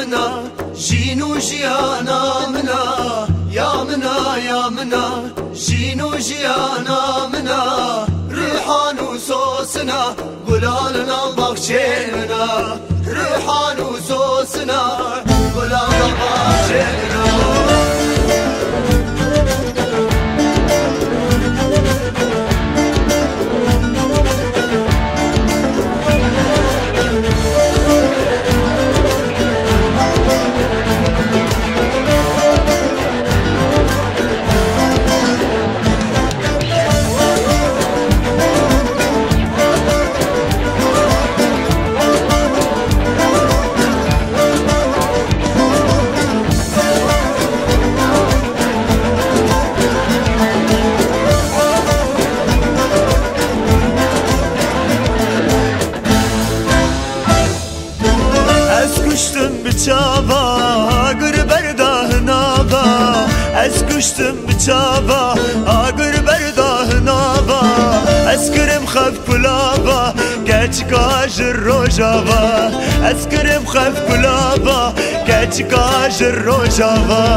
منا جینو ژیانا منا یا منا یا منا جینو ژیانا منا ریحان و سوسنا گلالنا باغچهنا ریحان و سوسنا گلالنا باغچهنا بچاوا گر برده نابا از کشتم بچاوا آگر برده نابا از کرم خف کلابا گچ کاج روجاوا از کرم خف کلابا گچ کاج روجاوا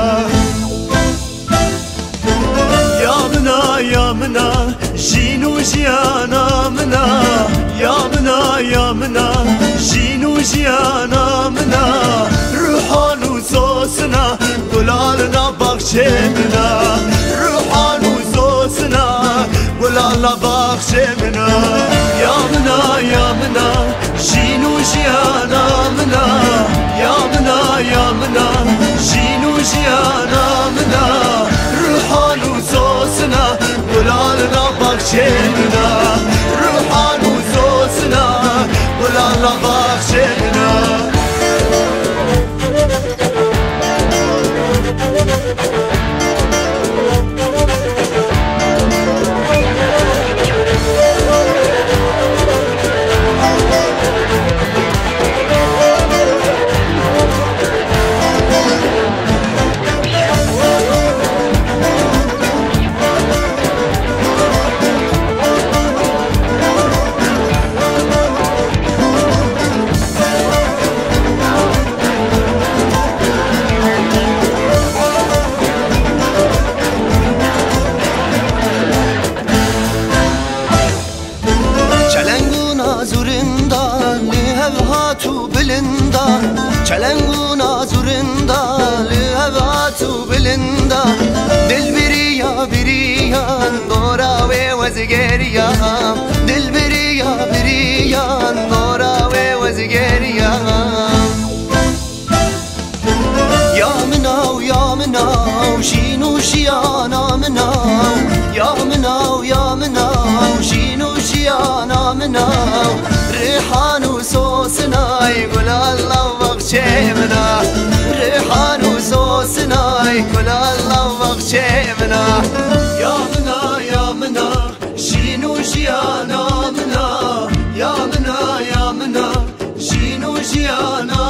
یا منا یا منا جینو ژیانا منا یا منا یا منا جینو ژیانا منا روحان و سوسنا گلالنا باغچهنا روحان و سوسنا گلالنا باغچهنا یا منا یا منا جینو ژیانا منا یا منا یا منا جینو ژیانا منا روحان و سوسنا گلالنا باغچهنا روحان و سوسنا گلالنا باغچهنا تو بلندان چلنگونا زورندا لهواتو بلندا دل بریا بریان دورا و وزگریان دل بریا بریان دورا و وزگریان یا مناو یا مناو جینو ژیانا مناو یا مناو یا مناو جینو ژیانا مناو ریحان و سوسنای گلالنا باغچهنا ریحان و سوسنای گلالنا باغچهنا یا منا یا منا جینو ژیانا منا یا منا یا منا جینو ژیانا